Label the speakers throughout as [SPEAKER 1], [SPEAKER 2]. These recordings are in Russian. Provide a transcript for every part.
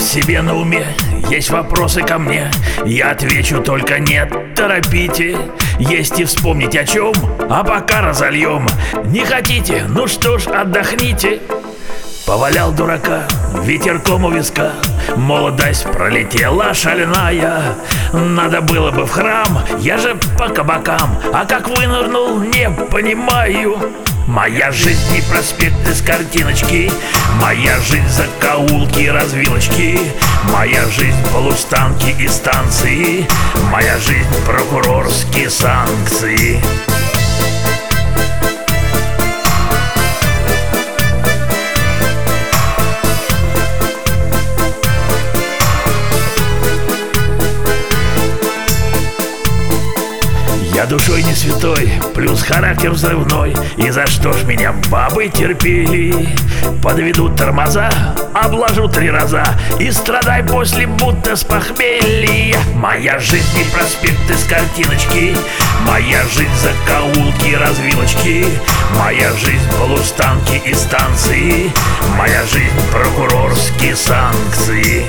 [SPEAKER 1] себе на уме, есть вопросы ко мне, я отвечу только нет, торопите. Есть и вспомнить о чем, а пока разольем. Не хотите? Ну что ж, отдохните. Повалял дурака ветерком у виска, молодость пролетела шальная. Надо было бы в храм, я же по кабакам, а как вынырнул, не понимаю. Моя жизнь не проспекты с картиночки, моя жизнь закоулки и развилочки, моя жизнь полустанки и станции, моя жизнь прокурорские санкции. Я душой не святой, плюс характер взрывной. И за что ж меня бабы терпели? Подведут тормоза, обложу 3 раза и страдай после будто с похмелья. Моя жизнь не проспекты с картиночки, моя жизнь закоулки и развилочки, моя жизнь полустанки и станции, моя жизнь прокурорские санкции.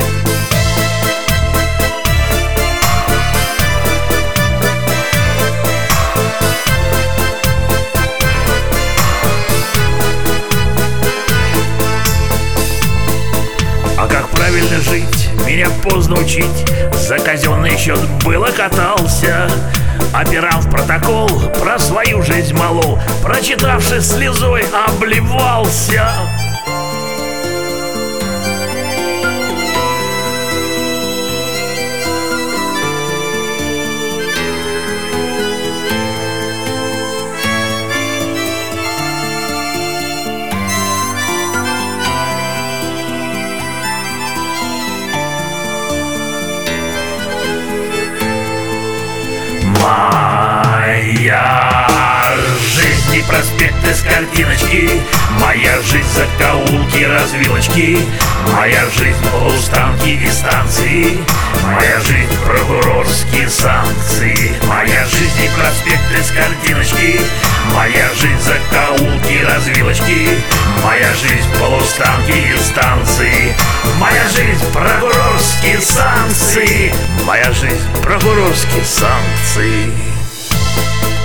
[SPEAKER 1] А как правильно жить, меня поздно учить. За казенный счет было катался, операм в протокол про свою жизнь молол, прочитавши слезой обливался. Моя жизнь не проспекты с картиночки, моя жизнь закоулки и развилочки, моя жизнь полустанки и станции, моя жизнь прокурорские санкции, моя жизнь не проспекты с картиночки, моя жизнь закоулки и развилочки, моя жизнь полустанки и станции, моя жизнь прокурорские санкции, моя жизнь прокурорские санкции.